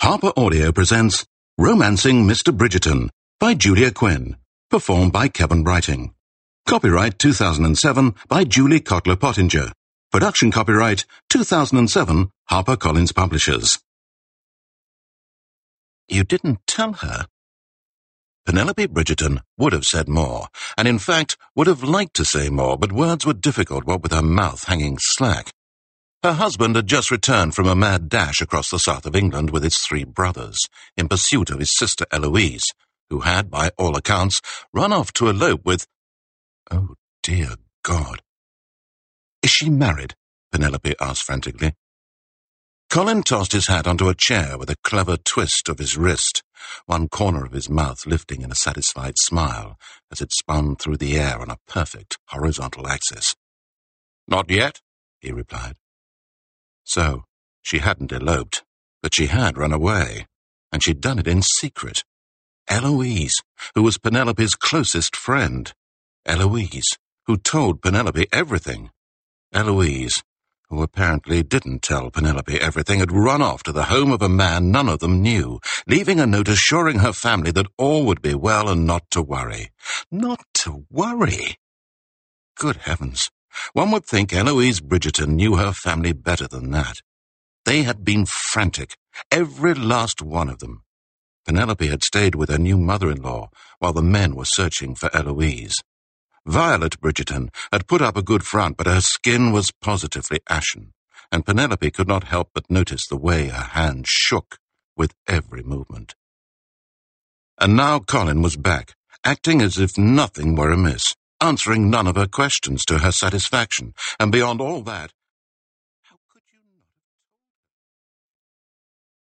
Harper Audio presents Romancing Mr. Bridgerton by Julia Quinn, performed by Kevin Brighting. Copyright 2007 by Julie Cotler Pottinger. Production copyright 2007 HarperCollins Publishers. You didn't tell her? Penelope Bridgerton would have said more, and in fact would have liked to say more, but words were difficult, what with her mouth hanging slack. Her husband had just returned from a mad dash across the south of England with his 3 brothers, in pursuit of his sister Eloise, who had, by all accounts, run off to elope with— Oh, dear God. Is she married? Penelope asked frantically. Colin tossed his hat onto a chair with a clever twist of his wrist, one corner of his mouth lifting in a satisfied smile as it spun through the air on a perfect horizontal axis. Not yet, he replied. So, she hadn't eloped, but she had run away, and she'd done it in secret. Eloise, who was Penelope's closest friend. Eloise, who told Penelope everything. Eloise, who apparently didn't tell Penelope everything, had run off to the home of a man none of them knew, leaving a note assuring her family that all would be well and not to worry. Not to worry? Good heavens! One would think Eloise Bridgerton knew her family better than that. They had been frantic, every last one of them. Penelope had stayed with her new mother-in-law while the men were searching for Eloise. Violet Bridgerton had put up a good front, but her skin was positively ashen, and Penelope could not help but notice the way her hand shook with every movement. And now Colin was back, acting as if nothing were amiss, answering none of her questions to her satisfaction, and beyond all that,